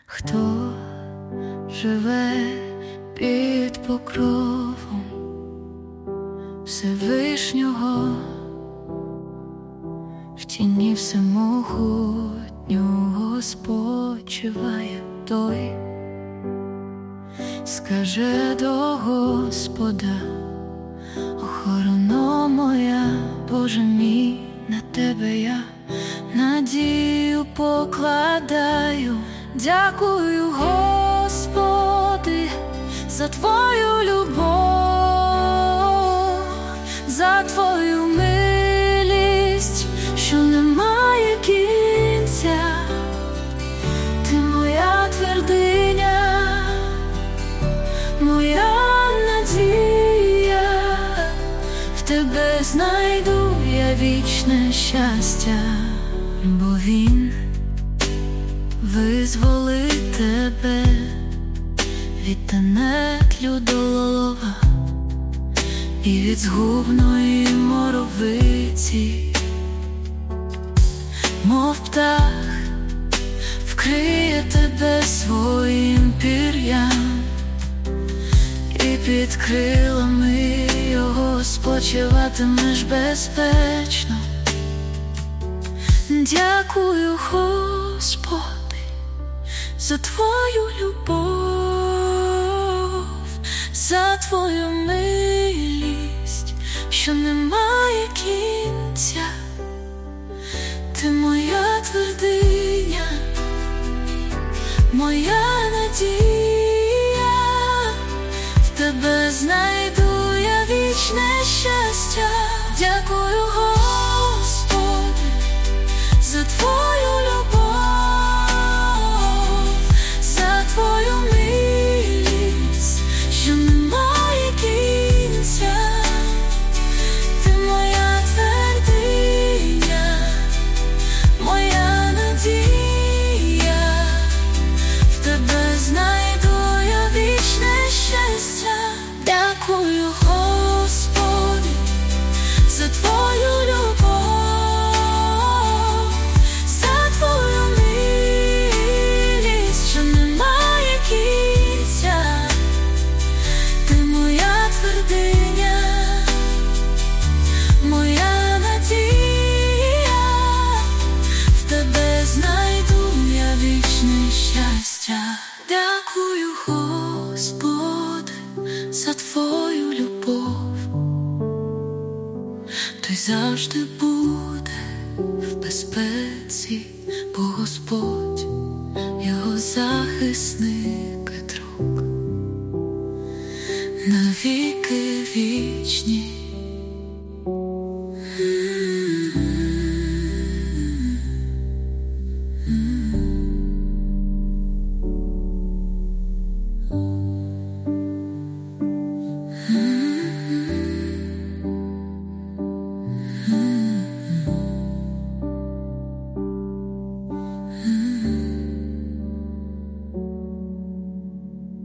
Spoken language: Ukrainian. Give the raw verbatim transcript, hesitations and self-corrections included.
хто живе під покровом Всевишнього, в тіні всемогутнього спочиває той. Скаже до Господа: охорона моя, Боже мій, на Тебе я надію покладаю. Дякую, Господи, за Твою любов, за Твою милість, що не має кінця. Ти моя твердиня, моя надія, в Тебе знайду я вічне щастя, бо Він визволить тебе від тенет людолова і від згубної моровиці, мов птах вкриє тебе своїм пір'ям, і під крилами його спочиватимеш безпечно. Дякую, Господи, за Твою любов, за Твою милість, що не має кінця. Ти моя твердиня, моя надія, в Тебе знайду я вічне щастя. Дякую, Господи, за Твою любов, за Твою милість, що не має кінця. Ти моя твердиня, моя надія, в Тебе знайду я вічне щастя. Дякую, Господи, за Твою любов, за Твою милість, що не має кінця. Ти моя твердиня, моя надія, в Тебе знайду я вічне щастя. Дякую, Господи, за Твою любов. Той завжди буде в безпеці, бо Господь його захисник.